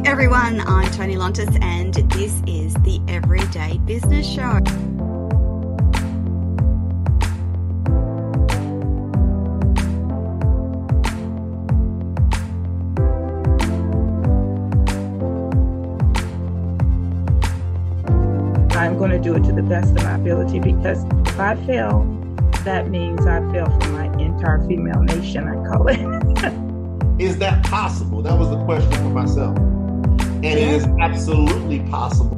everyone, I'm Tony Lontis and this is the Everyday Business Show. I'm going to do it to the best of my ability, because if I fail, that means I fail for my entire female nation, I call it. Is that possible? That was the question for myself. And it is absolutely possible.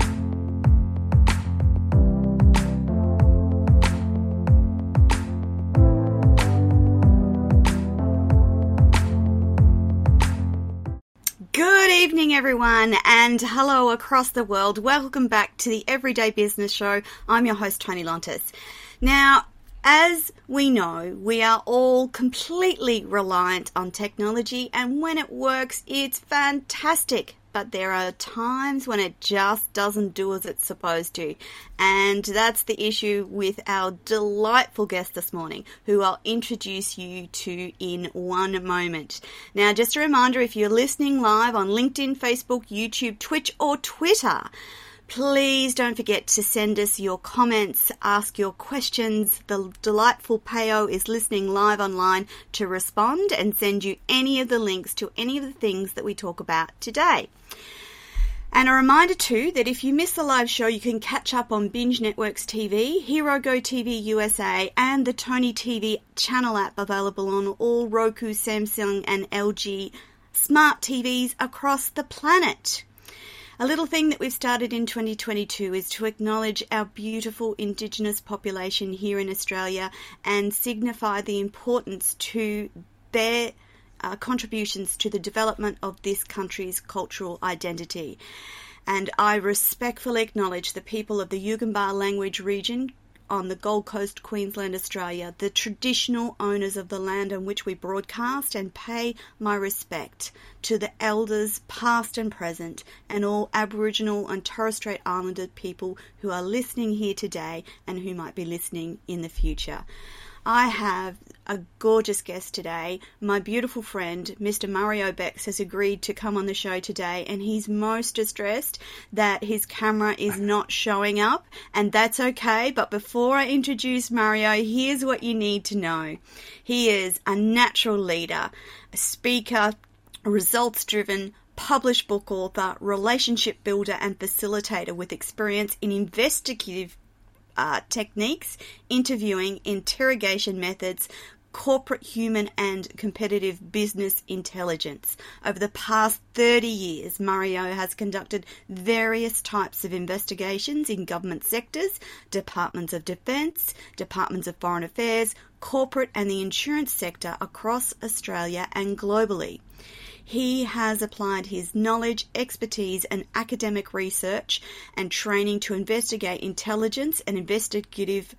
Good evening, everyone, and hello across the world. Welcome back to the Everyday Business Show. I'm your host, Tony Lontis. Now, as we know, we are all completely reliant on technology, and when it works, it's fantastic. But there are times when it just doesn't do as it's supposed to. And that's the issue with our delightful guest this morning, who I'll introduce you to in one moment. Now, just a reminder, if you're listening live on LinkedIn, Facebook, YouTube, Twitch, or Twitter, please don't forget to send us your comments, ask your questions. The delightful Payo is listening live online to respond and send you any of the links to any of the things that we talk about today. And a reminder too that if you miss the live show, you can catch up on Binge Networks TV, Hero Go TV USA, and the Tony TV channel app available on all Roku, Samsung, and LG smart TVs across the planet. A little thing that we've started in 2022 is to acknowledge our beautiful Indigenous population here in Australia and signify the importance to their contributions to the development of this country's cultural identity. And I respectfully acknowledge the people of the Yugambeh language region on the Gold Coast, Queensland, Australia, the traditional owners of the land on which we broadcast, and pay my respect to the elders past and present and all Aboriginal and Torres Strait Islander people who are listening here today and who might be listening in the future. I have a gorgeous guest today. My beautiful friend, Mr. Mario Bex, has agreed to come on the show today, and he's most distressed that his camera is not showing up, and that's okay. But before I introduce Mario, here's what you need to know. He is a natural leader, a speaker, a results-driven, published book author, relationship builder and facilitator with experience in investigative techniques, interviewing, interrogation methods, corporate human and competitive business intelligence. Over the past 30 years, Mario has conducted various types of investigations in government sectors, departments of defence, departments of foreign affairs, corporate and the insurance sector across Australia and globally. He has applied his knowledge, expertise and academic research and training to investigate intelligence and investigative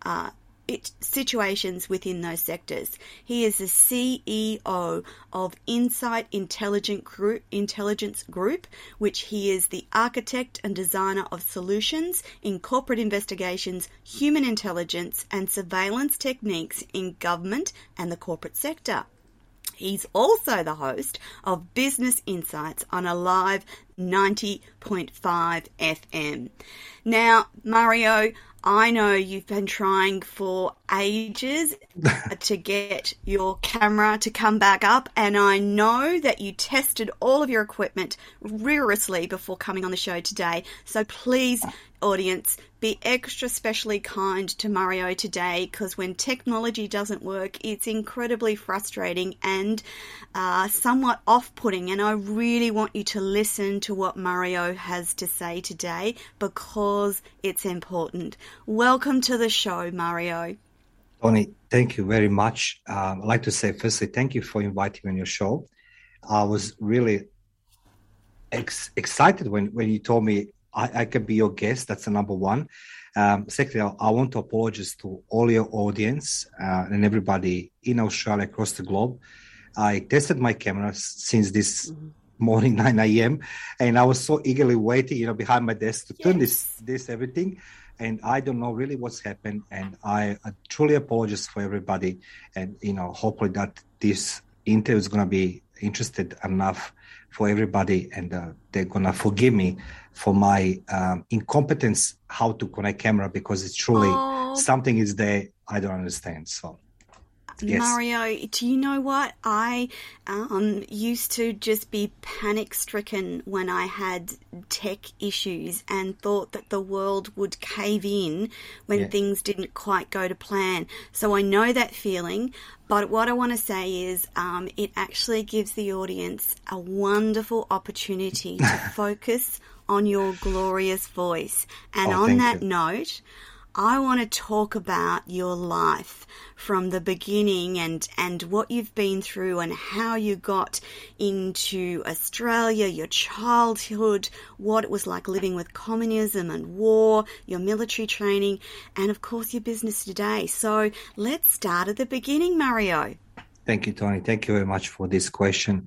situations within those sectors. He is the CEO of Insight Intelligence Group, which he is the architect and designer of solutions in corporate investigations, human intelligence and surveillance techniques in government and the corporate sector. He's also the host of Business Insights on Alive 90.5 FM. Now, Mario, I know you've been trying for ages to get your camera to come back up, and I know that you tested all of your equipment rigorously before coming on the show today. So please, audience, be extra specially kind to Mario today, because when technology doesn't work, it's incredibly frustrating and somewhat off-putting, and I really want you to listen to what Mario has to say today because it's important. Welcome to the show, Mario. Tony, thank you very much. I'd like to say firstly, thank you for inviting me on your show. I was really excited when you told me I could be your guest. That's the number one. Secondly, I want to apologize to all your audience and everybody in Australia, across the globe. I tested my camera since this morning, 9 a.m., and I was so eagerly waiting, behind my desk to turn this everything. And I don't know really what's happened. And I truly apologize for everybody. And, hopefully that this interview is going to be, interested enough for everybody, and they're gonna forgive me for my incompetence how to connect camera, because it's truly something is there I don't understand. So yes. Mario, do you know what? I used to just be panic-stricken when I had tech issues and thought that the world would cave in when things didn't quite go to plan. So I know that feeling, but what I want to say is it actually gives the audience a wonderful opportunity to focus on your glorious voice. And on that note, I want to talk about your life from the beginning and what you've been through and how you got into Australia, your childhood, what it was like living with communism and war, your military training, and of course your business today. So let's start at the beginning, Mario. Thank you, Tony. Thank you very much for this question.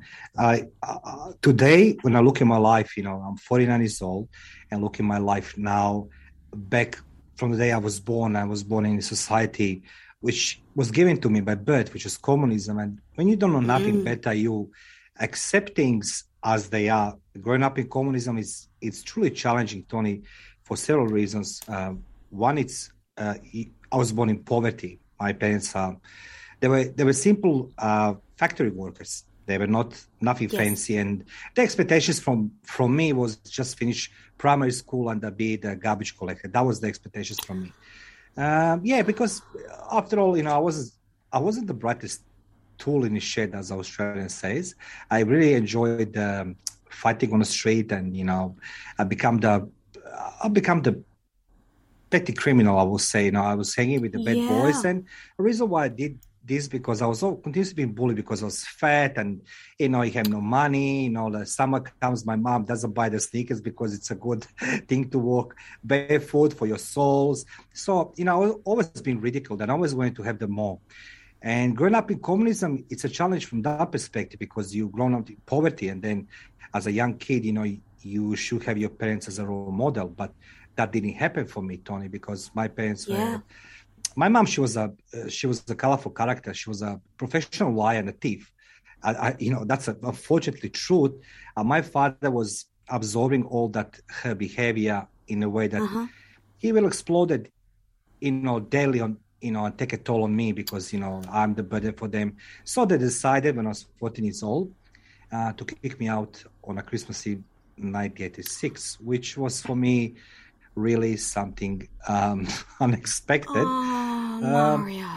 Today, when I look at my life, I'm 49 years old, and look at my life now, back from the day I was born in a society which was given to me by birth, which is communism. And when you don't know nothing better, you accept things as they are. Growing up in communism it's truly challenging, Tony, for several reasons. One, I was born in poverty. My parents they were simple factory workers. They were nothing fancy, and the expectations from me was just finish primary school and be the garbage collector. That was the expectations from me. Because after all, I wasn't the brightest tool in the shed, as Australian says. I really enjoyed fighting on the street, and I become the petty criminal, I will say. I was hanging with the bad boys, and the reason why I did this because I was continuously being bullied because I was fat, and you have no money. The summer comes, my mom doesn't buy the sneakers because it's a good thing to walk barefoot for your soles. So I was always been ridiculed, and I always wanted to have them more. And growing up in communism, it's a challenge from that perspective, because you've grown up in poverty, and then as a young kid, you should have your parents as a role model. But that didn't happen for me, Tony, because my parents were. My mom, she was a colorful character. She was a professional liar and a thief. That's unfortunately truth. My father was absorbing all that her behavior in a way that he will explode it, daily on, and take a toll on me, because, I'm the burden for them. So they decided when I was 14 years old to kick me out on a Christmas Eve 1986, which was for me really something unexpected. Mario.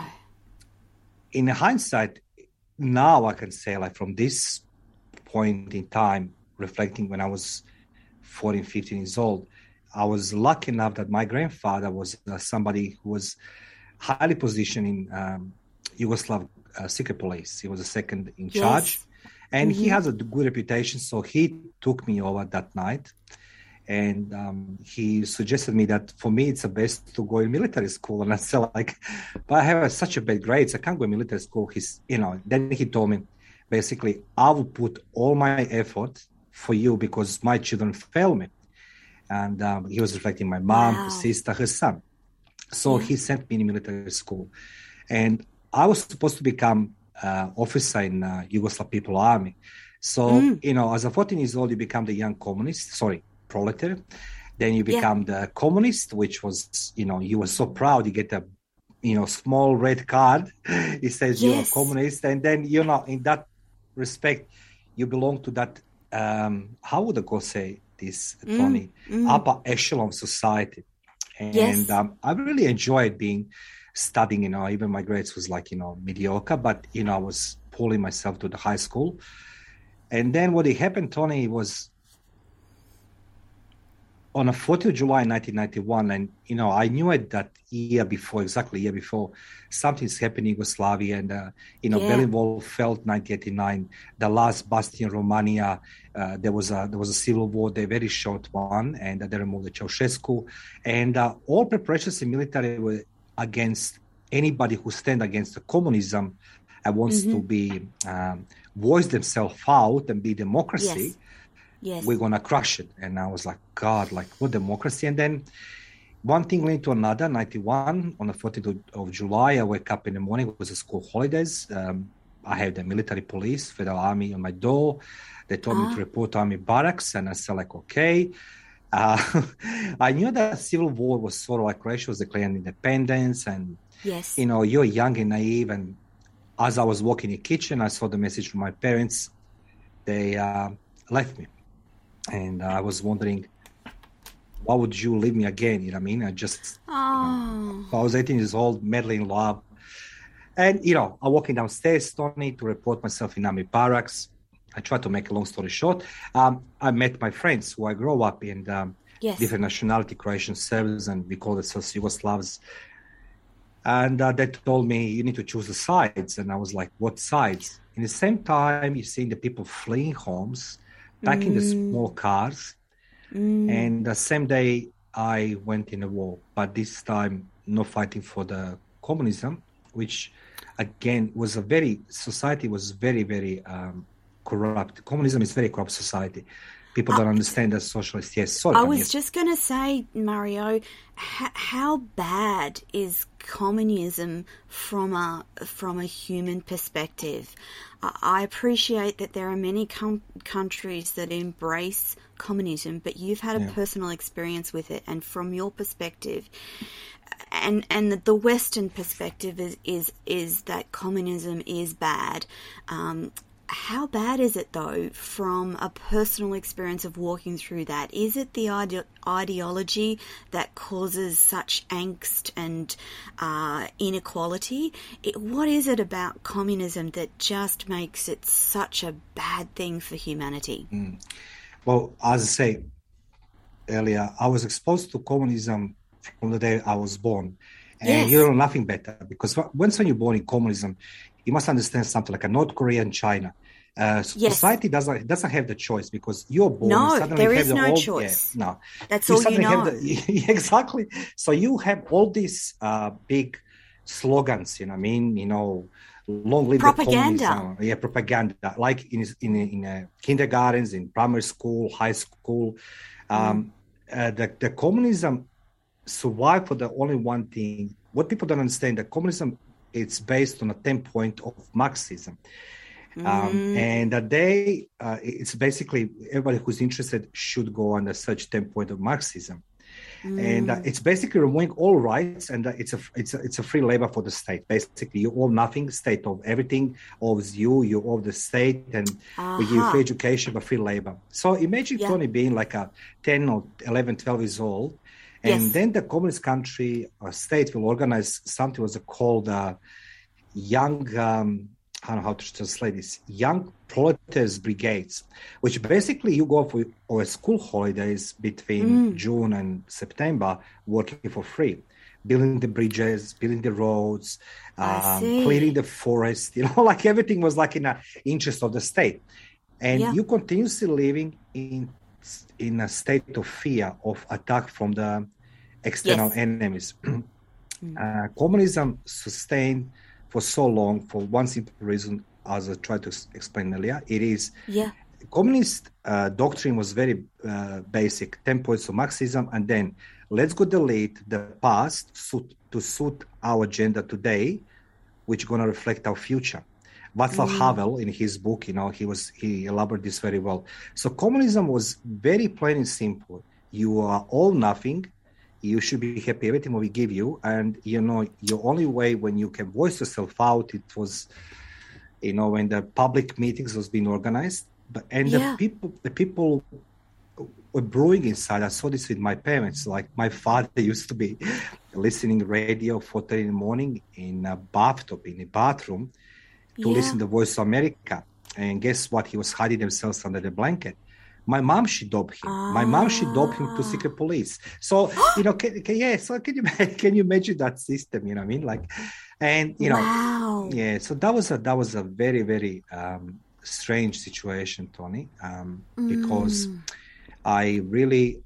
In hindsight, now I can say, like, from this point in time, reflecting when I was 14, 15 years old, I was lucky enough that my grandfather was somebody who was highly positioned in Yugoslav secret police. He was the second in charge, and he has a good reputation. So he took me over that night. And he suggested me that for me, it's the best to go in military school. And I said, but I have such a bad grades. I can't go in military school. Then he told me, basically, I will put all my effort for you because my children fail me. And he was reflecting my mom, her sister, her son. So he sent me in military school. And I was supposed to become officer in Yugoslav People Army. So, as a 14 years old, you become the young proletariat. Then you become the communist, which was, you were so proud. You get a, small red card. It says you're a communist. And then, in that respect, you belong to that, how would I go say this, Tony? Upper echelon society. And I really enjoyed studying, even my grades was mediocre, but, I was pulling myself to the high school. And then what happened, Tony, was on the 4th of July, 1991, and, I knew it that year before, something's happened in Yugoslavia, and, Berlin Wall fell 1989, the last bastion in Romania, there was a civil war, a very short one, and they removed the Ceausescu, and all preparations in military were against anybody who stand against the communism and wants to be, voice themselves out and be democracy. Yes. We're going to crush it. And I was like, God, what democracy? And then one thing led to another. 91, on the 14th of July, I wake up in the morning. It was a school holidays. I have the military police, Federal Army on my door. They told me to report army barracks, and I said, like, okay. I knew that Civil War was sort of like Croatia was declaring independence, and Yes. you know, you're young and naive. And as I was walking in the kitchen, I saw the message from my parents. They left me, and I was wondering, why would you leave me again? You know what I mean? I was 18 years old, madly in love. And, you know, I'm walking downstairs, Tony, to report myself in army barracks. I tried to make a long story short. I met my friends who I grew up in, Yes. different nationality, Croatian Serbs, and we call ourselves Yugoslavs. And they told me, you need to choose the sides. And I was like, what sides? In the same time, you're seeing the people fleeing homes, back in the small cars. And the same day, I went in a war, but this time not fighting for the communism, which again was society was very, very corrupt. Communism is very corrupt society. People don't understand that socialist. Yes, sorry. I was just going to say, Mario, how bad is communism from a human perspective? I appreciate that there are many countries that embrace communism, but you've had a personal experience with it, and from your perspective, and the Western perspective is that communism is bad. How bad is it, though, from a personal experience of walking through that? Is it the ideology that causes such angst and inequality? What is it about communism that just makes it such a bad thing for humanity? Well, as I say earlier, I was exposed to communism from the day I was born. And you know nothing better, because when you're born in communism, you must understand something like a North Korea and China. Society doesn't have the choice, because you're born. No, and there is no choice. No, that's all you know. Exactly. So you have all these big slogans. You know what I mean? You know, long live propaganda. The communism. Yeah, propaganda. Like in kindergartens, in primary school, high school, the communism survived for the only one thing. What people don't understand, that communism, it's based on a 10-point of Marxism. And that it's basically everybody who's interested should go on the search 10-point of Marxism. And it's basically removing all rights, and it's a free labor for the state. Basically, you owe nothing, state owes everything, owes you owe the state, and we give you free education but free labor. So imagine Tony being like a 10 or 11, 12 years old, and then the communist country or state will organize something was called young, I don't know how to translate this, young proletariat brigades, which basically you go for school holidays between June and September, working for free, building the bridges, building the roads, clearing the forest, you know, like everything was like in the interest of the state. And you continuously living in a state of fear of attack from the external enemies. Communism sustained for so long for one simple reason, as I tried to explain earlier. It is communist doctrine was very basic, 10 points of Marxism, and then let's go delete the past to suit our agenda today, which is going to reflect our future. Václav Havel, in his book, you know, he elaborated this very well. So communism was very plain and simple. You are all nothing. You should be happy everything we give you, and you know your only way when you can voice yourself out. It was, you know, when the public meetings was being organized, the people were brewing inside. I saw this with my parents. Like my father used to be listening radio 4:30 in the morning in a bathtub in a bathroom to listen to the Voice of America, and guess what? He was hiding himself under the blanket. My mom, she doped him. My mom, she doped him to secret police. So, you know, so can you imagine that system? You know what I mean? Like, and, you know, so that was a very, very strange situation, Tony, because I really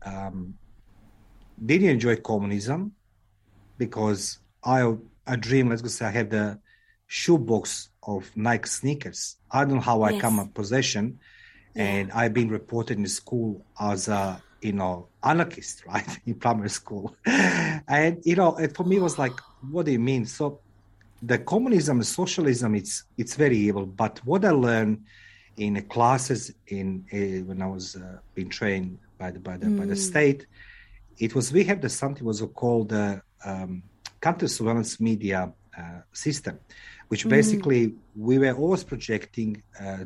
didn't enjoy communism, because I dream, let's go say I have the shoebox of Nike sneakers. I don't know how I come in possession. And I've been reported in school as a, you know, anarchist, right, in primary school. And, you know, for me, it was like, what do you mean? So the communism and socialism, it's very evil. But what I learned in the classes when I was being trained by the state, it was we have something was called the counter surveillance media system, which basically we were always projecting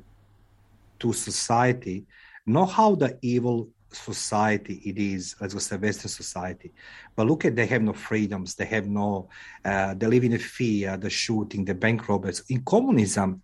to society, not how the evil society it is, let's go say Western society, but look at they have no freedoms, they have no, they live in a fear, the shooting, the bank robbers. In communism,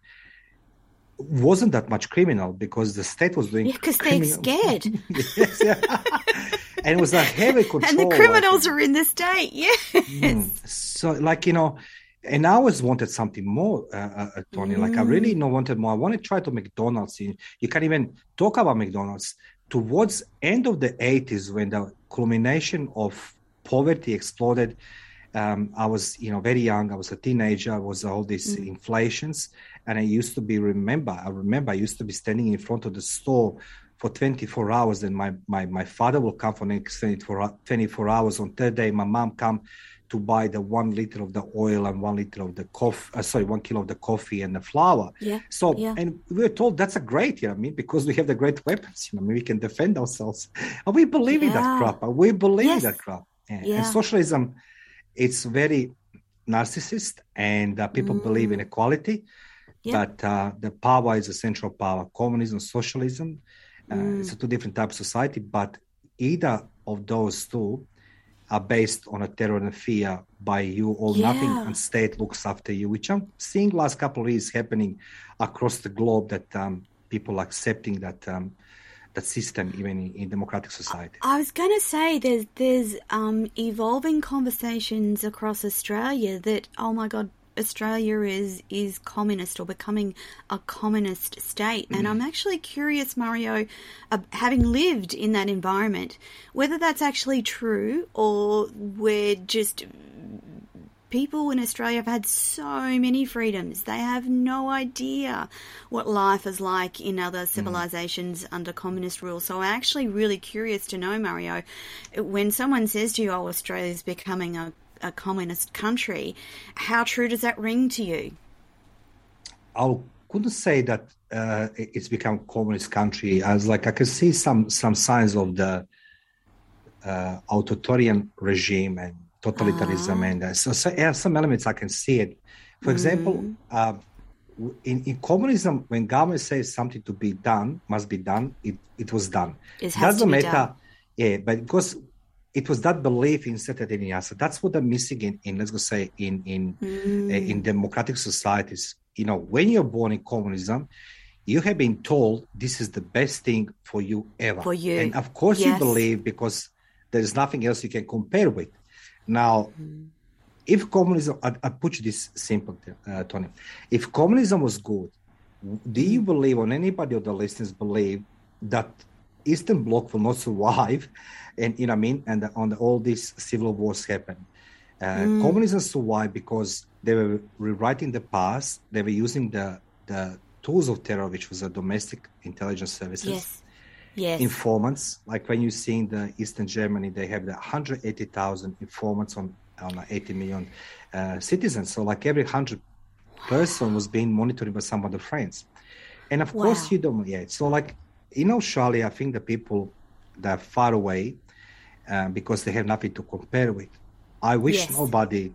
wasn't that much criminal because the state was doing because they're scared. Yes, yeah. And it was a heavy control. And the criminals are in the state, yes. So, like, and I always wanted something more, Tony. Like, I really wanted more. I want to try to McDonald's. You can't even talk about McDonald's. Towards end of the 80s, when the culmination of poverty exploded, I was, very young. I was a teenager. I was all these inflations. And I used to be, I remember I used to be standing in front of the store for 24 hours. And my father will come for the next 24 hours. On third day, my mom come to buy the 1 liter of the oil and 1 liter of the coffee, 1 kilo of the coffee and the flour. Yeah. So, and we were told that's a great, because we have the great weapons, we can defend ourselves. And we believe in that crap. We believe in that crap. And socialism, it's very narcissist and people believe in equality. But the power is a central power. Communism, socialism, it's a two different types of society. But either of those two are based on a terror and fear by you or nothing, and state looks after you, which I'm seeing last couple of years happening across the globe, that people are accepting that that system even in democratic society. I was going to say there's evolving conversations across Australia that, oh my God, Australia is communist or becoming a communist state. And I'm actually curious, Mario, having lived in that environment, whether that's actually true or we're just... People in Australia have had so many freedoms. They have no idea what life is like in other civilizations under communist rule. So I'm actually really curious to know, Mario, when someone says to you, oh, Australia's becoming a communist country, how true does that ring to you? I couldn't say that it's become a communist country. I can see some signs of the authoritarian regime and totalitarianism, and so some elements I can see it. For example, in communism, when government says something to be done, must be done, it was done. It doesn't matter. But because it was that belief in certain so that's what I'm missing in let's go say in democratic societies. When you're born in communism, you have been told this is the best thing for you ever. For you. And of course you believe, because there's nothing else you can compare with. Now, if communism, I put you this simple, Tony, if communism was good, do you believe, or anybody of the listeners believe, that Eastern Bloc will not survive, and and all these civil wars happen? Communism survived because they were rewriting the past. They were using the tools of terror, which was the domestic intelligence services. Yes. Informants, like when you see in the Eastern Germany, they have the 180,000 informants on 80 million citizens. So like every 100 person was being monitored by some of the friends. And of course you don't, So like in Australia, I think the people that are far away because they have nothing to compare with. I wish nobody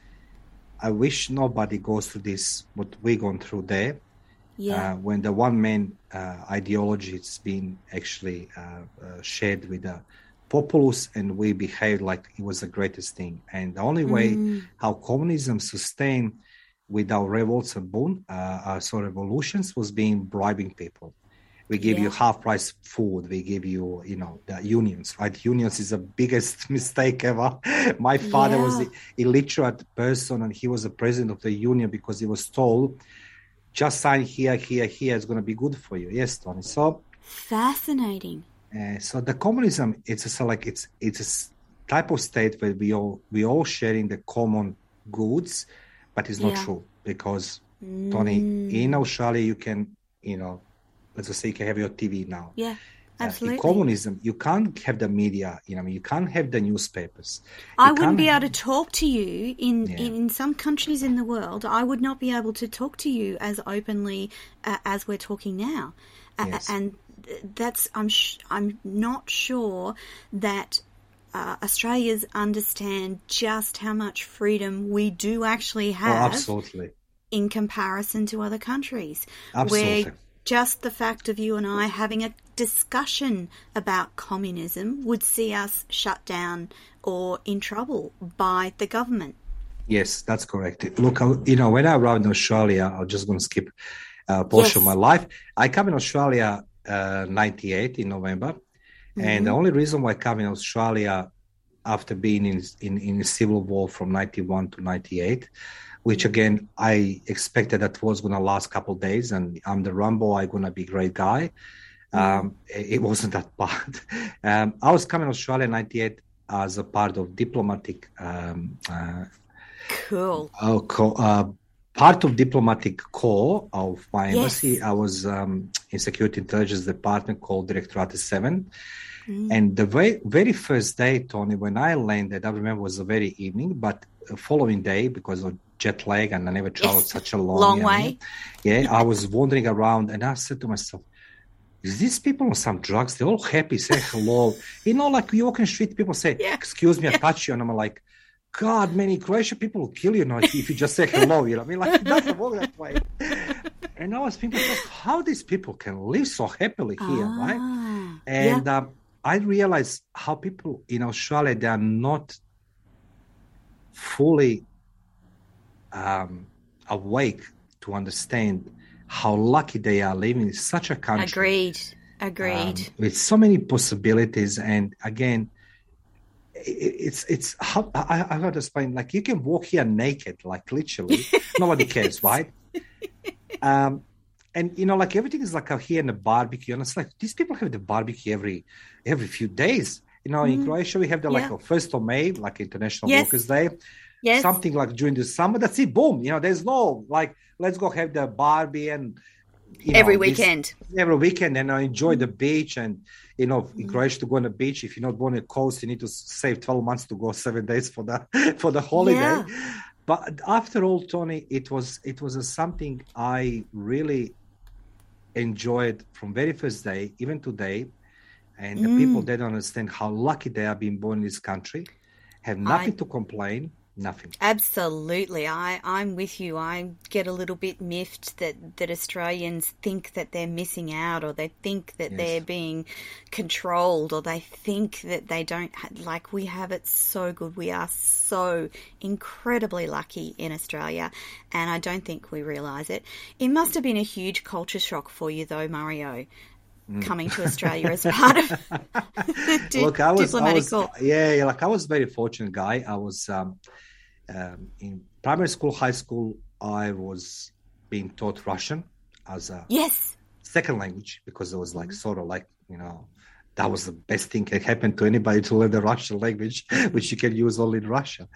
goes through this, what we're going through there. When the one-man ideology is being actually shared with the populace, and we behave like it was the greatest thing. And the only way how communism sustained with our revolts and revolutions was being bribing people. We give you half-price food. We give you, the unions, right? Unions is the biggest mistake ever. My father was an illiterate person, and he was the president of the union because he was told, just sign here, it's going to be good for you. Yes, Tony. So fascinating. So the communism, it's a type of state where we all sharing the common goods, but it's not true because, Tony, in Australia you can, let's just say you can have your TV now. Yeah. Absolutely. In communism, you can't have the media, you can't have the newspapers. I wouldn't be able to talk to you in some countries in the world. I would not be able to talk to you as openly as we're talking now. Yes. And that's, I'm not sure that Australians understand just how much freedom we do actually have. Absolutely. In comparison to other countries. Absolutely. Where just the fact of you and I having a discussion about communism would see us shut down or in trouble by the government. Yes, that's correct. Look, when I arrived in Australia, I'm just going to skip a portion of my life. I came in Australia 98 in November. Mm-hmm. And the only reason why I came in Australia after being in the Civil War from 91 to 98, which again, I expected that was going to last a couple of days, and I'm the Rambo, I'm going to be a great guy. It wasn't that bad. I was coming to Australia in 98 as a part of diplomatic... Cool. Part of diplomatic corps of my embassy. Yes. I was in Security Intelligence Department called Directorate 7. And the very first day, Tony, when I landed, I remember it was the very evening, but the following day, because of jet lag and I never traveled such a long way. I was wandering around and I said to myself, is these people on some drugs? They're all happy, say hello. Like you walk in the street, people say, excuse me, I touch you. And I'm like, God, man, in Croatia, people will kill you if you just say hello. It doesn't work that way. And I was thinking, how these people can live so happily here, right? And I realized how people in Australia, they are not fully awake to understand how lucky they are living in such a country. Agreed. With so many possibilities. And again, it's how I have to explain, like you can walk here naked, like literally, nobody cares, right? And like everything is like out here in the barbecue, and it's like these people have the barbecue every few days. In Croatia we have the 1st of May, like International Workers' Day. Yes. Something like during the summer. That's it. Boom. There's no like, let's go have the barbie and every weekend and enjoy the beach. And in Croatia, to go on the beach, if you're not born on the coast, you need to save 12 months to go 7 days for the holiday. Yeah. But after all, Tony, it was something I really enjoyed from very first day, even today. And the people, they don't understand how lucky they are being born in this country, have nothing to complain. Nothing. Absolutely. I'm with you. I get a little bit miffed that Australians think that they're missing out, or they think that they're being controlled, or they think that they don't we have it so good. We are so incredibly lucky in Australia, and I don't think we realise it. It must have been a huge culture shock for you though, Mario, coming to Australia as part of diplomatic corps. I was a very fortunate guy. I was in primary school, high school, I was being taught Russian as a second language, because it was that was the best thing that happened to anybody, to learn the Russian language, which you can use only in Russia.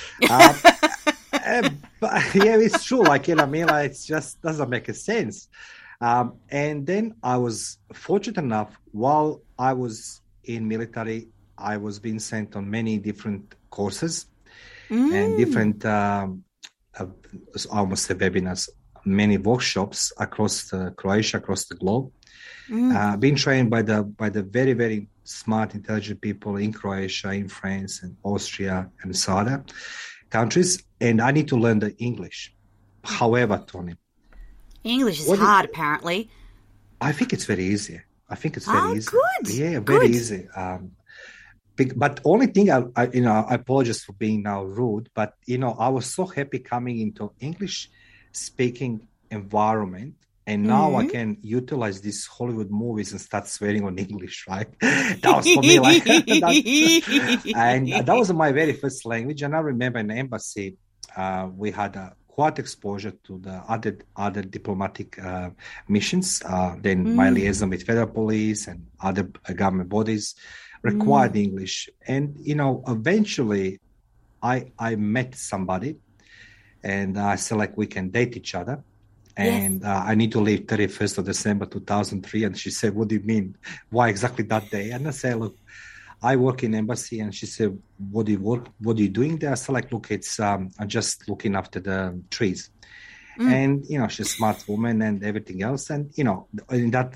But it's true. It just doesn't make sense. And then I was fortunate enough, while I was in military, I was being sent on many different courses and different, I almost say webinars, many workshops across Croatia, across the globe. Being trained by the very, very smart, intelligent people in Croatia, in France, and Austria, and so other countries. And I need to learn the English. However, Tony, English is hard, apparently. I think it's very easy. Easy. Good. Yeah, very easy. But only thing, I apologize for being now rude, but I was so happy coming into English-speaking environment, and now I can utilize these Hollywood movies and start swearing on English, right? That was for me and that was my very first language. And I remember in the embassy, we had quite exposure to the other diplomatic missions. Then my liaison with federal police and other government bodies required English. And, eventually I met somebody, and I said, we can date each other. And I need to leave 31st of December 2003. And she said, what do you mean? Why exactly that day? And I said, look, I work in embassy. And she said, what do you work? What are you doing there? I said, like, look, it's I'm just looking after the trees. And, you know, she's a smart woman and everything else. And, you know, in that,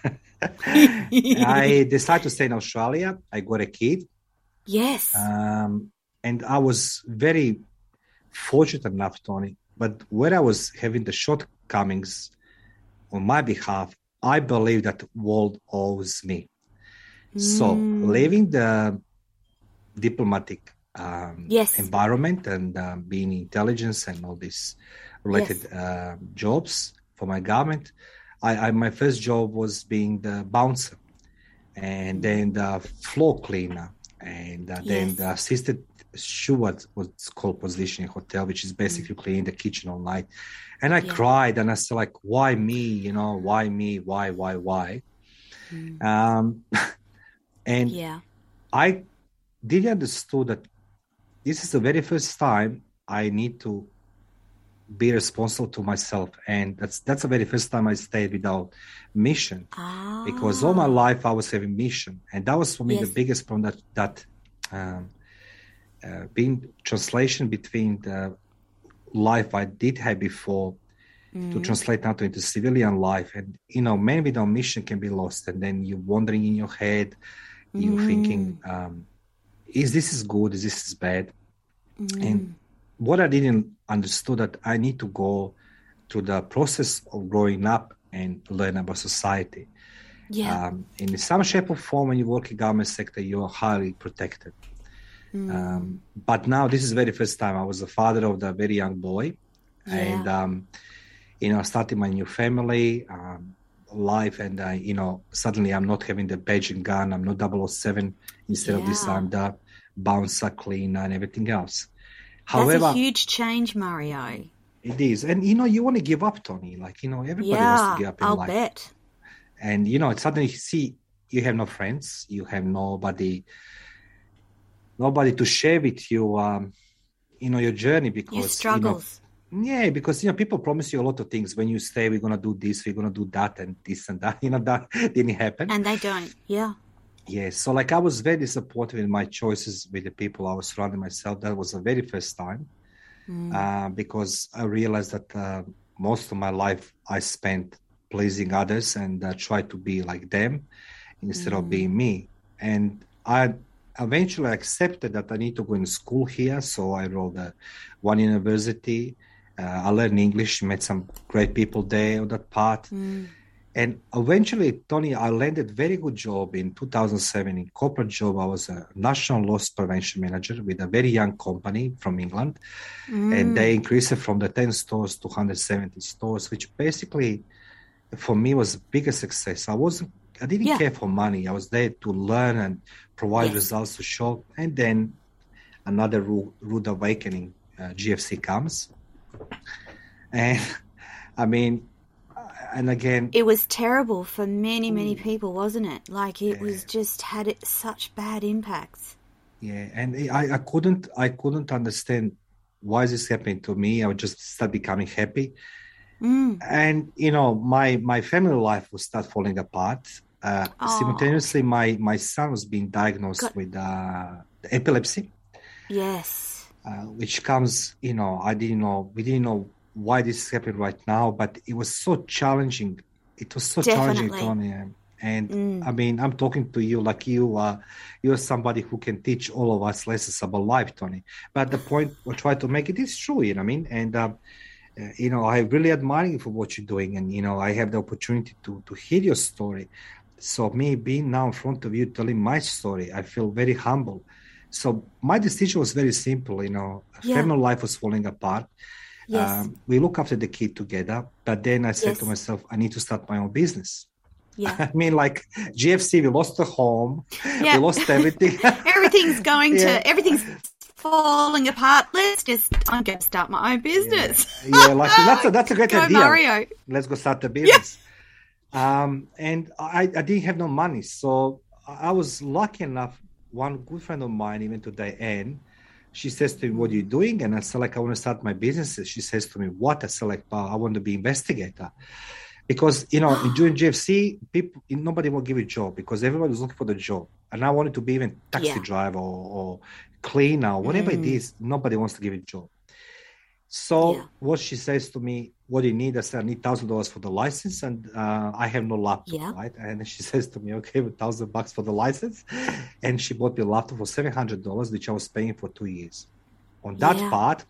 I decided to stay in Australia. I got a kid. Yes. And I was very fortunate enough, Tony. But where I was having the shortcomings on my behalf, I believe that the world owes me. So leaving the diplomatic environment and being intelligence and all these related jobs for my government, I my first job was being the bouncer, and then the floor cleaner, and then the assistant steward, what's called position in hotel, which is basically cleaning the kitchen all night. And I cried, and I said, like, why me? You know, why me? Why? And I didn't understood that this is the very first time I need to be responsible to myself, and that's the very first time I stayed without mission, because all my life I was having mission, and that was for me the biggest problem, that being translation between the life I did have before to translate now into civilian life. And you know, man without mission can be lost, and then you're wandering in your head, you're thinking, is this good, is this bad? And what I didn't understood, that I need to go through the process of growing up and learn about society. In some shape or form, when you work in government sector, you are highly protected. But now this is the very first time I was the father of the very young boy, and you know, starting my new family life, and you know, suddenly I'm not having the badge and gun, I'm not 007. Instead of this, I'm the bouncer, cleaner, and everything else. However, that's a huge change, Mario. It is. And, you know, you want to give up, Tony. Like, you know, everybody wants to give up in life. I'll bet. And, you know, suddenly you see you have no friends. You have nobody to share with you, you know, your journey, because... Your struggles. You know, because, you know, people promise you a lot of things. When you stay, we're going to do this, we're going to do that, and this and that. You know, that didn't happen. And they don't, Yeah, so like I was very disappointed in my choices with the people I was surrounding myself. That was the very first time, because I realized that most of my life I spent pleasing others and tried to be like them instead of being me. And I eventually accepted that I need to go in school here. So I enrolled at one university. I learned English, met some great people there on that part. And eventually, Tony, I landed a very good job in 2007 in corporate job. I was a national loss prevention manager with a very young company from England. And they increased it from the 10 stores to 170 stores, which basically for me was the biggest success. I didn't care for money. I was there to learn and provide results to show. And then another rude awakening, GFC comes. And I mean, and again, it was terrible for many, many people, wasn't it? Like it was just such bad impacts. Yeah, and I couldn't understand why is this happening to me. I would just start becoming happy, and you know, my family life would start falling apart. Simultaneously, my son was being diagnosed with epilepsy. Yes, which comes, you know, we didn't know why this is happening right now, but it was so challenging. It was so challenging, Tony. And I mean, I'm talking to you like you're somebody who can teach all of us lessons about life, Tony. But the point I try to make it is true, you know what I mean? And, you know, I really admire you for what you're doing. And, you know, I have the opportunity to hear your story. So me being now in front of you, telling my story, I feel very humble. So my decision was very simple, you know, family life was falling apart. Yes. We look after the kid together, but then I said to myself, I need to start my own business. Yeah. I mean, like GFC, we lost the home, we lost everything. Everything's everything's falling apart. I'm going to start my own business. Like that's a great idea. Mario. Let's go start the business. And I didn't have no money. So I was lucky enough, one good friend of mine, even today, Anne, She says to me, what are you doing? And I said, like, I want to start my business. She says to me, what? I said, like, I want to be investigator. Because, during GFC, nobody will give you a job because everybody was looking for the job. And I wanted to be even taxi driver or cleaner or whatever it is. Nobody wants to give you a job. So what she says to me, what do you need? I said, I need $1,000 for the license and I have no laptop, right? And she says to me, okay, $1,000 for the license. And she bought me a laptop for $700, which I was paying for 2 years. On that part,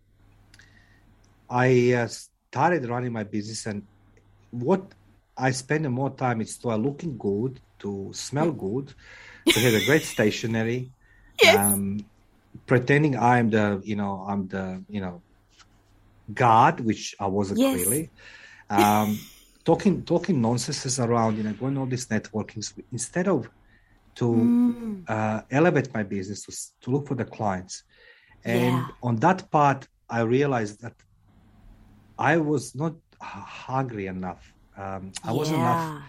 I started running my business, and what I spend more time is to looking good, to smell good, to have a great stationery, pretending I'm the God, which I wasn't really. Talking nonsense around, going all these networkings instead of to elevate my business, to look for the clients. And on that part, I realized that I was not hungry enough. I wasn't enough.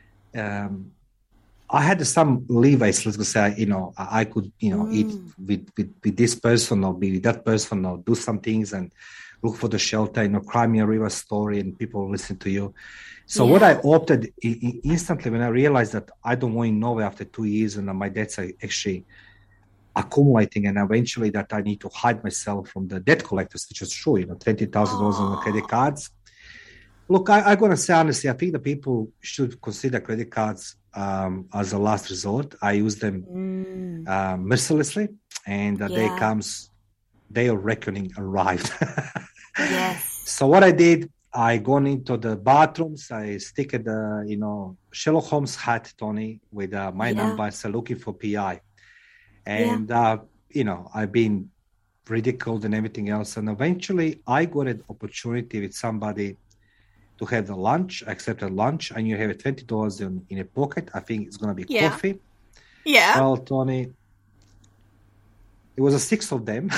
I had some leeways, let's say, I could, eat with this person or be with that person or do some things and look for the shelter, Cry Me a River story and people listen to you. So what I opted instantly when I realized that I don't want nowhere after 2 years and my debts are actually accumulating and eventually that I need to hide myself from the debt collectors, which is true, $20,000 on the credit cards. Look, I'm going to say honestly, I think the people should consider credit cards as a last resort. I use them mercilessly, and the day of reckoning arrived. So what I did, I gone into the bathrooms, I stick the, Sherlock Holmes hat, Tony, with my number, I said, looking for PI. And, I've been ridiculed and everything else. And eventually I got an opportunity with somebody to have the lunch. I accepted lunch, and you have $20 in a pocket. I think it's going to be coffee. Well, Tony, it was 6 of them.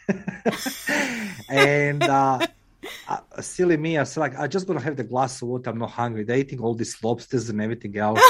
And silly me, I said, like, I just going to have the glass of water. I'm not hungry. They're eating all these lobsters and everything else.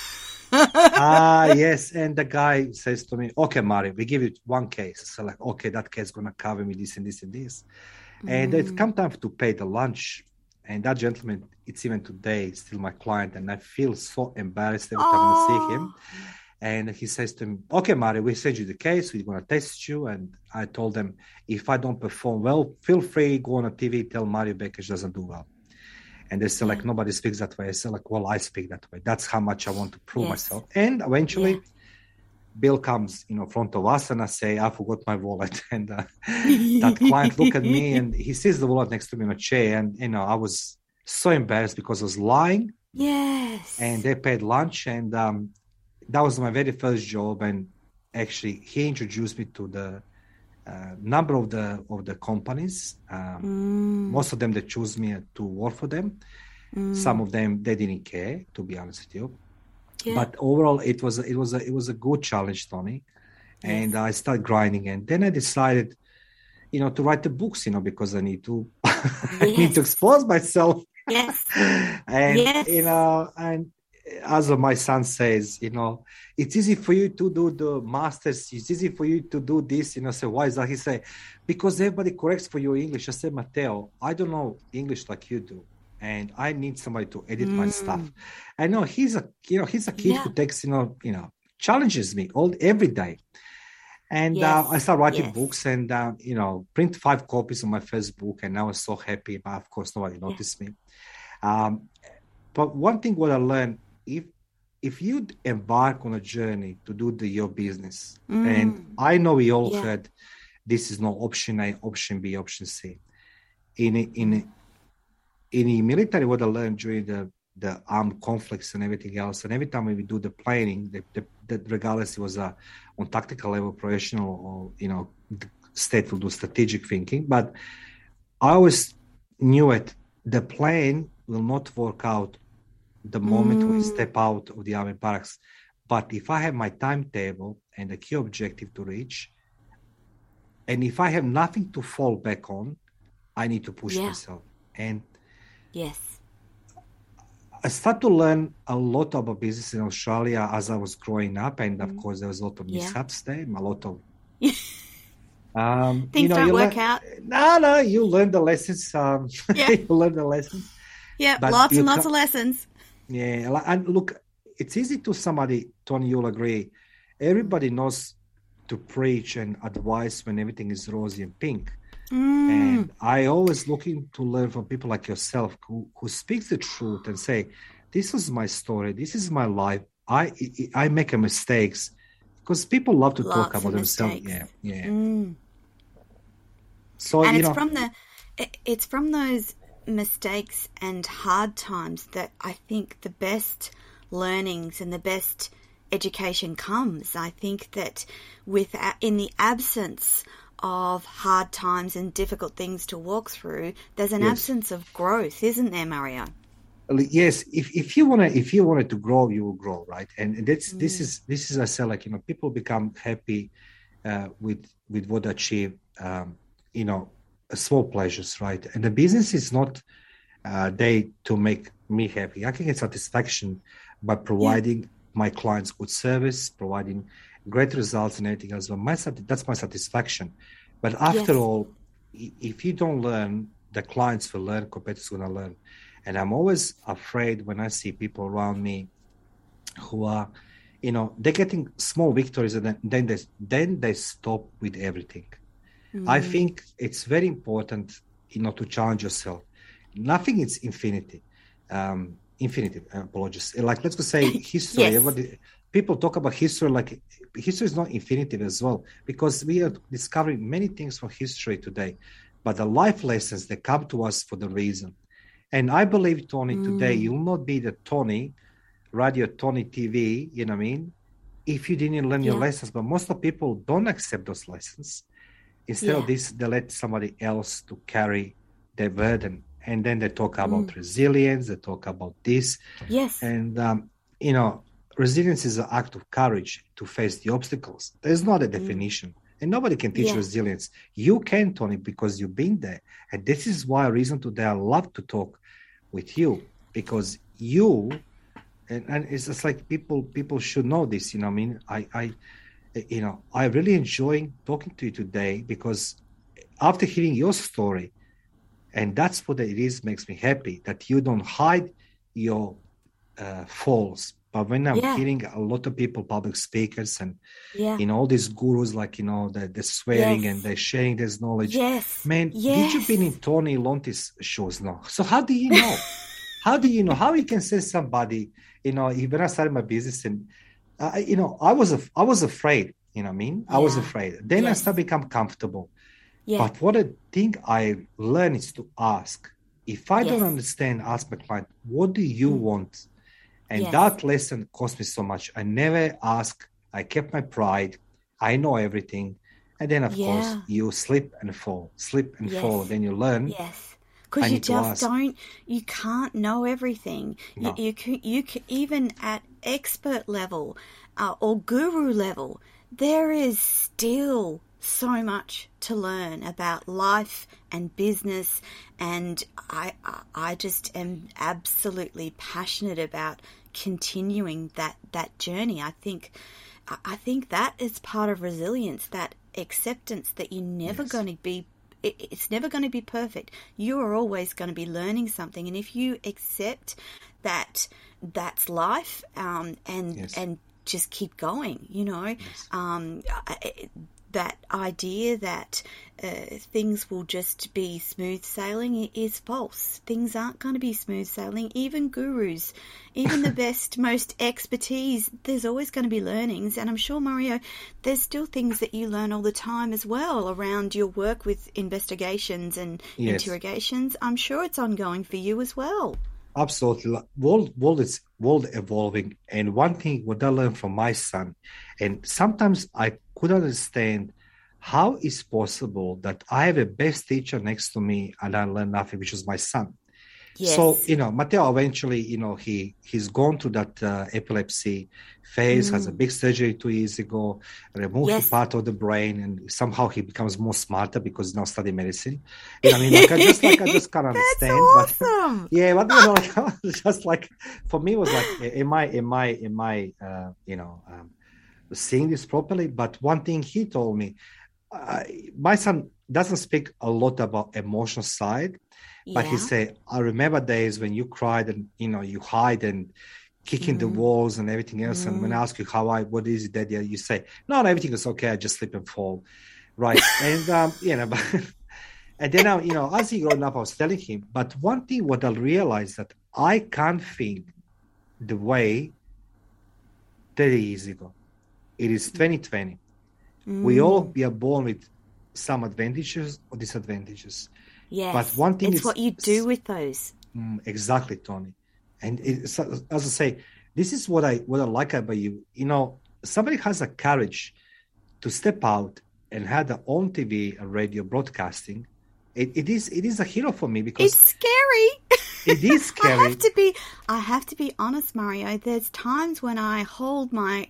And yes. And the guy says to me, okay, Mario, we give you 1 case. So like, okay, that case is going to cover me this and this and this. And it's come time to pay the lunch. And that gentleman, it's even today, still my client. And I feel so embarrassed every time I see him. And he says to me, okay, Mario, we send you the case. We're going to test you. And I told them, if I don't perform well, feel free, go on a TV, tell Mario Bekic doesn't do well. And they say, like, nobody speaks that way. I say, like, well, I speak that way. That's how much I want to prove myself. And eventually, bill comes, in front of us, and I say, I forgot my wallet. And that client look at me, and he sees the wallet next to me in a chair. And, I was so embarrassed because I was lying. And they paid lunch. And that was my very first job. And actually, he introduced me to the number of the companies. Most of them, they choose me to work for them. Some of them, they didn't care, to be honest with you. But overall, it was a good challenge, Tony. And I started grinding, and then I decided, to write the books, because I need to I need to expose myself. And and as my son says, it's easy for you to do the masters. It's easy for you to do this. I say, why is that? He say, because everybody corrects for your English. I said, Matteo, I don't know English like you do. And I need somebody to edit my stuff. I know he's a kid who takes, challenges me every day. And I started writing books and, print 5 copies of my first book. And I was so happy. But of course, nobody noticed me. But one thing what I learned, if you embark on a journey to do your business, and I know we all heard this is no option A, option B, option C. In the military, what I learned during the armed conflicts and everything else, and every time we do the planning, regardless it was on tactical level, operational, or the state will do strategic thinking. But I always knew it. The plan will not work out the moment we step out of the army barracks. But if I have my timetable and a key objective to reach, and if I have nothing to fall back on, I need to push myself. And I started to learn a lot about business in Australia as I was growing up. And of course, there was a lot of mishaps there, a lot of Things don't work out. No, you learn the lessons. You learn the lessons. Yeah, lots and lots of lessons. Yeah, and look, it's easy to somebody, Tony, you'll agree. Everybody knows to preach and advise when everything is rosy and pink. And I always looking to learn from people like yourself who speaks the truth and say, this is my story, this is my life. I make mistakes because people love to talk about themselves. Yeah. So and it's from those mistakes and hard times that I think the best learnings and the best education comes. I think that in the absence of hard times and difficult things to walk through, there's an absence of growth, isn't there, Mario? Yes, if you wanted to grow, you will grow, right? And this is I say, like, people become happy with what they achieve, small pleasures, right? And the business is not there to make me happy. I can get satisfaction by providing my clients good service, providing great results and everything else. But that's my satisfaction. But after all, if you don't learn, the clients will learn, competitors will not learn. And I'm always afraid when I see people around me who are, they're getting small victories and then they stop with everything. I think it's very important, to challenge yourself. Nothing is infinity. Apologies. Like, let's go say history. Yes. People talk about history like history is not infinitive as well, because we are discovering many things from history today. But the life lessons, they come to us for the reason. And I believe, Tony, today you will not be the Tony, radio Tony TV, you know what I mean, if you didn't learn your lessons. But most of people don't accept those lessons. Instead of this, they let somebody else to carry their burden. And then they talk about resilience, they talk about this. Yes. And, resilience is an act of courage to face the obstacles. There's not a definition. And nobody can teach resilience. You can, Tony, because you've been there. And this is why a reason today I love to talk with you, because you, and it's just like people should know this, I mean, I really enjoy talking to you today, because after hearing your story, and that's what it is, makes me happy, that you don't hide your falls. But when I'm hearing a lot of people, public speakers, and all these gurus, like they're swearing and they're sharing this knowledge. Yes, man, did you been in Tony Lontis' shoes? No. So how do you know? How you can say somebody? When I started my business, and I was afraid. You know what I mean? I was afraid. Then I started become comfortable. Yeah. But what I think I learned is to ask. If I don't understand, ask my client, what do you want? And that lesson cost me so much. I never asked. I kept my pride. I know everything. And then, of course, you slip and fall. Then you learn. Yes. Because you just you can't know everything. No. You can, even at expert level or guru level, there is still so much to learn about life and business, and I just am absolutely passionate about continuing that journey. I think that is part of resilience, that acceptance that you're never going to be, it's never going to be perfect. You are always going to be learning something, and if you accept that that's life, and just keep going, that idea that things will just be smooth sailing is false. Things aren't going to be smooth sailing. Even gurus, even the best, most expertise, there's always going to be learnings. And I'm sure, Mario, there's still things that you learn all the time as well around your work with investigations and interrogations. I'm sure it's ongoing for you as well. Absolutely. World is evolving. And one thing what I learned from my son, and sometimes I could understand how it's possible that I have a best teacher next to me and I learn nothing, which is my son. Yes. So, Matteo eventually, he's gone through that epilepsy phase, has a big surgery 2 years ago, removed a part of the brain, and somehow he becomes more smarter because he now study medicine. I just can't understand. That's awesome. But just like, for me, it was like, am I seeing this properly? But one thing he told me, my son doesn't speak a lot about emotional side, but he Yeah. say, I remember days when you cried and, you hide and kicking the walls and everything else. And when I ask you what is it, Daddy, you say, no, everything is okay. I just slip and fall. Right. And, but, and then, as he growing up, I was telling him, but one thing what I realized that I can't think the way 30 years ago. It is 2020. We are born with some advantages or disadvantages. Yes. But one thing it's what you do with those. Exactly, Tony. And as I say, this is what I like about you. Somebody has the courage to step out and have their own TV and radio broadcasting. It is a hero for me because it's scary. It is scary. I have to be honest, Mario. There's times when I hold my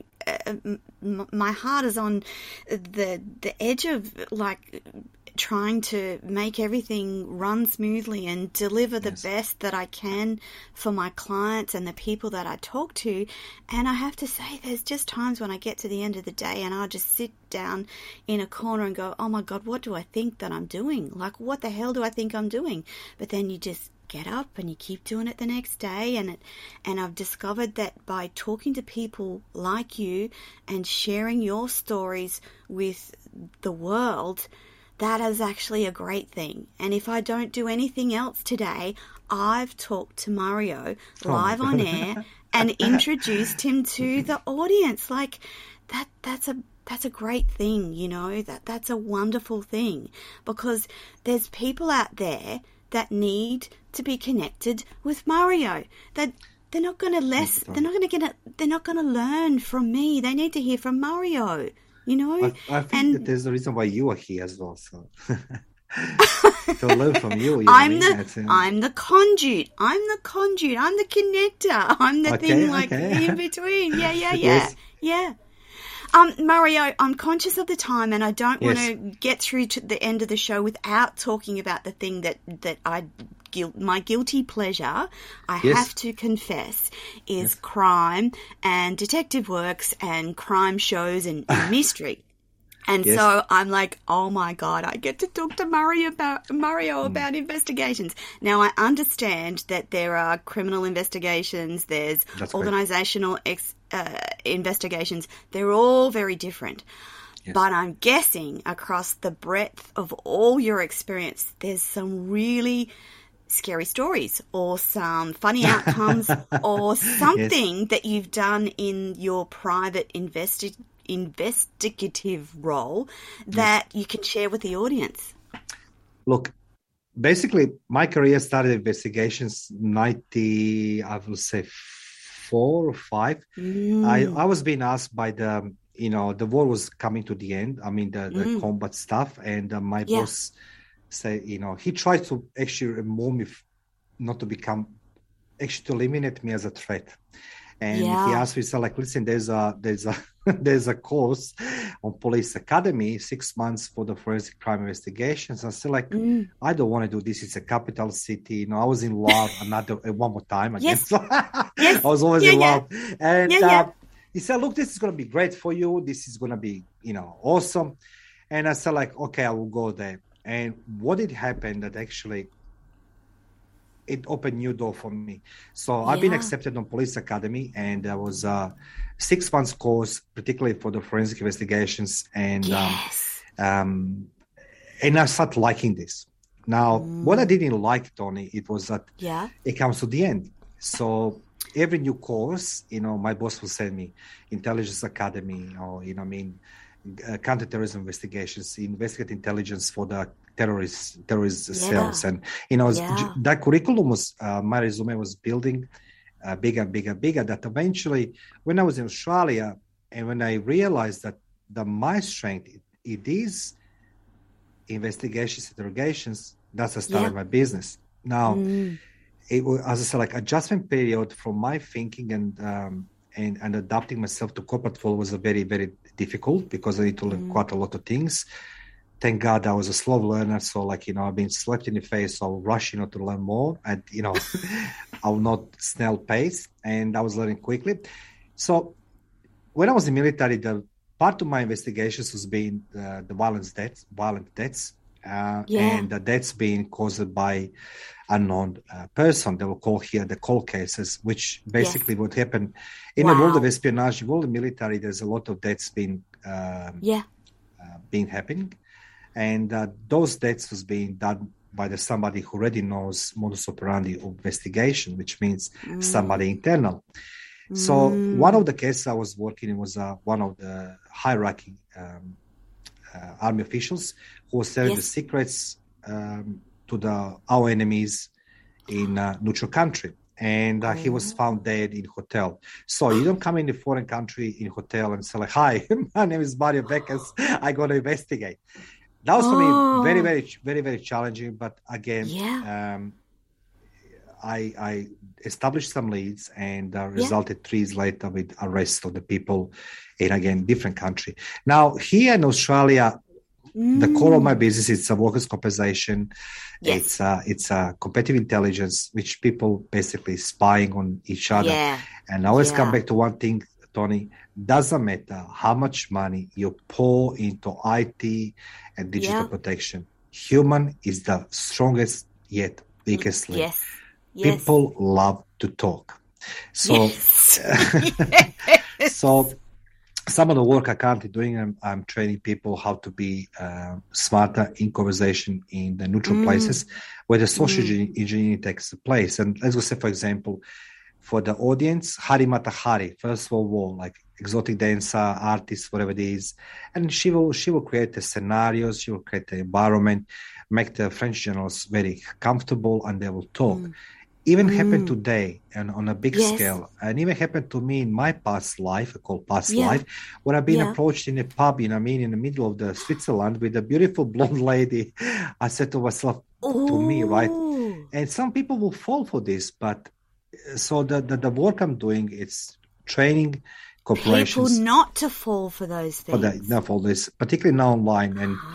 heart is on the edge of trying to make everything run smoothly and deliver the best that I can for my clients and the people that I talk to. And I have to say, there's just times when I get to the end of the day and I'll just sit down in a corner and go, oh my God, what do I think that I'm doing? What the hell do I think I'm doing? But then you just get up and you keep doing it the next day. And I've discovered that by talking to people like you and sharing your stories with the world, that is actually a great thing. And if I don't do anything else today, I've talked to Mario live on air and introduced him to the audience. That's a great thing, that's a wonderful thing, because there's people out there that need to be connected with Mario. That they're not going to learn from me. They need to hear from Mario. I think that there's a reason why you are here as well. So to learn from you. I'm the conduit. I'm the connector. I'm the thing in between. Yeah. Yes. Yeah. Mario, I'm conscious of the time, and I don't want to get through to the end of the show without talking about the thing that my guilty pleasure, I have to confess, is crime and detective works and crime shows and mystery. And so I'm like, oh my God, I get to talk to Mario about investigations. Now, I understand that there are criminal investigations, there's organizational investigations. They're all very different. Yes. But I'm guessing across the breadth of all your experience, there's some really scary stories or some funny outcomes or something that you've done in your private investigative role that you can share with the audience. Look, basically my career started investigations 90, I will say 4 or 5. I was being asked by the war was coming to the end. I mean, the combat stuff, and my boss say, he tried to actually remove me, to eliminate me as a threat. And he asked me, listen, there's a course on police academy, 6 months for the forensic crime investigations. I said, I don't want to do this. It's a capital city. I was in love one more time again. Yes. I was always in love. And he said, look, this is going to be great for you. This is going to be, awesome. And I said, okay, I will go there. And what did happen that actually it opened new door for me. So I've been accepted on police academy, and there was a 6 months course, particularly for the forensic investigations. And and I started liking this. Now, what I didn't like, Tony, it was that it comes to the end. So every new course, my boss will send me intelligence academy or, counterterrorism investigations, investigate intelligence for the terrorist cells. And, that curriculum was, my resume was building bigger, that eventually when I was in Australia and when I realized that my strength, it is investigations, interrogations, that's the start of my business. Now, it was, as I said, adjustment period from my thinking and adapting myself to corporate world was a very, very difficult because I need to learn quite a lot of things. Thank God I was a slow learner. So I've been slapped in the face. So I'll rush, to learn more and, I'll not snail pace. And I was learning quickly. So when I was in the military, the part of my investigations was being the violent deaths, and the deaths being caused by unknown person. They will call here the cold cases, which basically would happen in the world of espionage, world of military. There's a lot of deaths being happening, and those deaths was being done by somebody who already knows modus operandi of investigation, which means somebody internal. So one of the cases I was working in was one of the hierarchy army officials who was selling the secrets to our enemies in neutral country. And he was found dead in hotel. So you don't come in a foreign country in hotel and say, like, hi, my name is Mario Beckers. I got to investigate. That was for me very, very, very, very challenging. But again, I established some leads and resulted 3 years later with arrest of the people in, again, different country. Now, here in Australia, the core of my business is a workers' compensation. It's a competitive intelligence, which people basically spying on each other. And I always come back to one thing, Tony. Doesn't matter how much money you pour into IT and digital protection. Human is the strongest yet weakest link. People love to talk. So, so some of the work I currently doing, I'm training people how to be smarter in conversation in the neutral places where the social engineering takes place. And let's go say, for example, for the audience, Hari Mata Hari, First World War, like exotic dancer, artist, whatever it is. And she will create the scenarios, she will create the environment, make the French generals very comfortable, and they will talk. Even happened today and on a big scale, and even happened to me in my past life, I call past life, when I've been approached in a pub, in the middle of the Switzerland with a beautiful blonde lady. I said to myself, to me, right? And some people will fall for this, but so the work I'm doing, it's training corporations. People not to fall for those things. Not for this, particularly now online.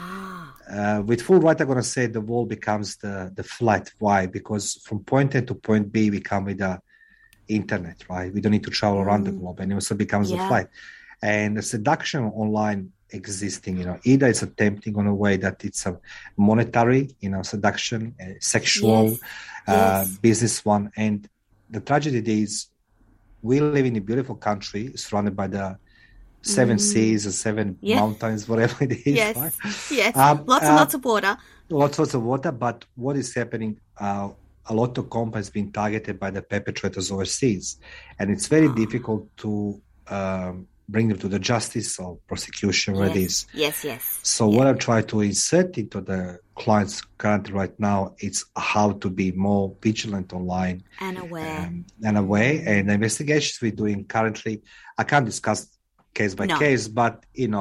And with full right, I'm going to say the world becomes the flat. Why? Because from point A to point B, we come with the internet, right? We don't need to travel around the globe, and it also becomes a flat. And the seduction online existing, either it's attempting on a way that it's a monetary, seduction, sexual, business one. And the tragedy is we live in a beautiful country surrounded by the 7 seas or 7 mountains, whatever it is. Right? Lots of water. Lots of water, but what is happening, a lot of companies being targeted by the perpetrators overseas. And it's very difficult to bring them to the justice or prosecution where it is. So what I try to insert into the clients currently right now, it's how to be more vigilant online. And aware. And the investigations we're doing currently, I can't discuss case by case, but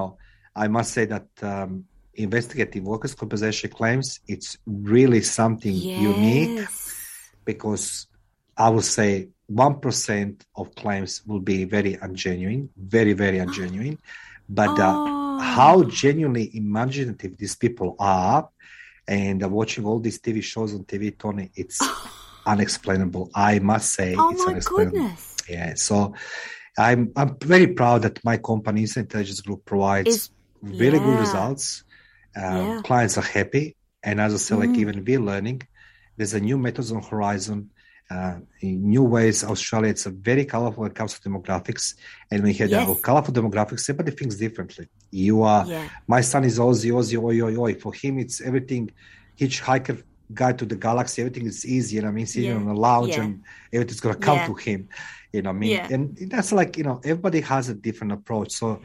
I must say that investigative workers' compensation claims, it's really something unique, because I would say 1% of claims will be very ungenuine, very, very ungenuine. But how genuinely imaginative these people are, and watching all these TV shows on TV, Tony, it's unexplainable. I must say, it's unexplainable. Goodness. Yeah, so I'm very proud that my company, Instant Intelligence Group, provides really good results. Clients are happy, and as I say, like even we're learning. There's a new methods on horizon, in new ways. Australia, it's a very colorful when it comes to demographics, and we hear that colorful demographics. Everybody thinks differently. My son is Aussie, oi. For him, it's everything. Hitchhiker guide to the galaxy. Everything is easy. Sitting on a lounge and everything's gonna come to him. And that's like, everybody has a different approach. So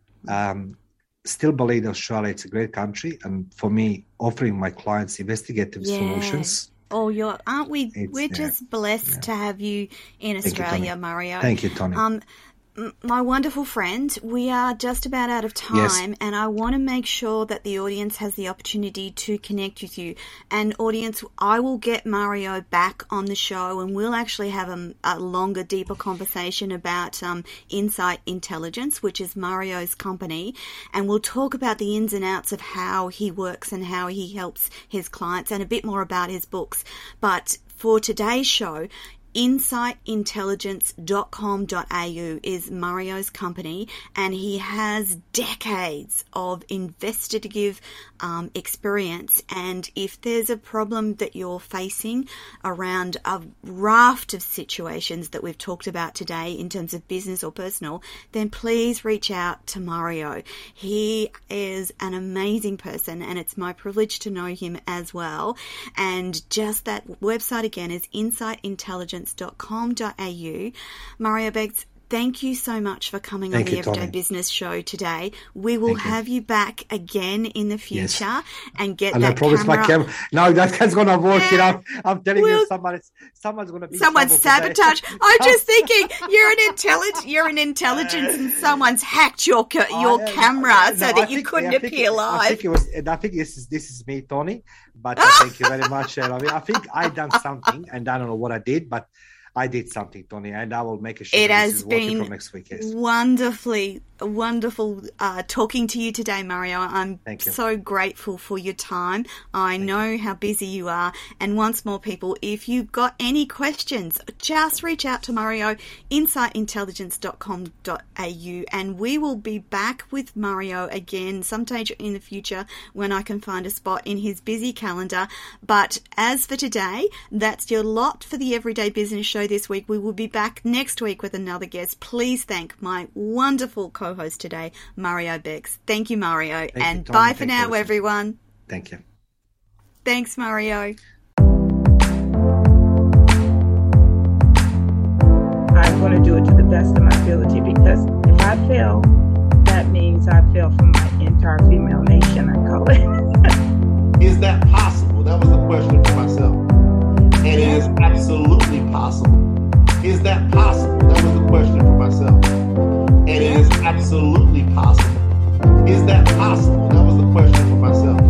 still believe Australia, it's a great country. And for me, offering my clients investigative solutions. Aren't we? We're just blessed to have you in Australia, Mario. Thank you, Tony. My wonderful friend, we are just about out of time, and I want to make sure that the audience has the opportunity to connect with you. And audience, I will get Mario back on the show, and we'll actually have a longer, deeper conversation about Insight Intelligence, which is Mario's company, and we'll talk about the ins and outs of how he works and how he helps his clients, and a bit more about his books. But for today's show, insightintelligence.com.au is Mario's company, and he has decades of investigative experience. And if there's a problem that you're facing around a raft of situations that we've talked about today in terms of business or personal, then please reach out to Mario. He is an amazing person, and it's my privilege to know him as well. And just that website again is insightintelligence.com.au. Mario Beggs, thank you so much for coming on the Everyday Business Show today. We will have you back again in the future and get and that camera. My camera. No, that's going to work it up. I'm telling you, someone's going to be someone's sabotage. I'm just thinking you're an intelligence, and someone's hacked your camera so that you couldn't appear live. I think this is me, Tony. But thank you very much. I think I done something, and I don't know what I did, but I did something, Tony, and I will make a sure it that has this is been working for next week. Yes. Wonderful talking to you today, Mario. I'm so grateful for your time. I know how busy you are. And once more, people, if you've got any questions, just reach out to Mario, insightintelligence.com.au, and we will be back with Mario again sometime in the future when I can find a spot in his busy calendar. But as for today, that's your lot for the Everyday Business Show this week. We will be back next week with another guest. Please thank my wonderful co-host today, Mario Beggs. Thank you, Mario. And bye for now, everyone. Thank you. Thanks, Mario. I'm going to do it to the best of my ability, because if I fail, that means I fail for my entire female nation, I call it. Is that possible? That was the question for myself. And it is absolutely possible. Is that possible? That was the question for myself. And it is absolutely possible. Is that possible? That was the question for myself.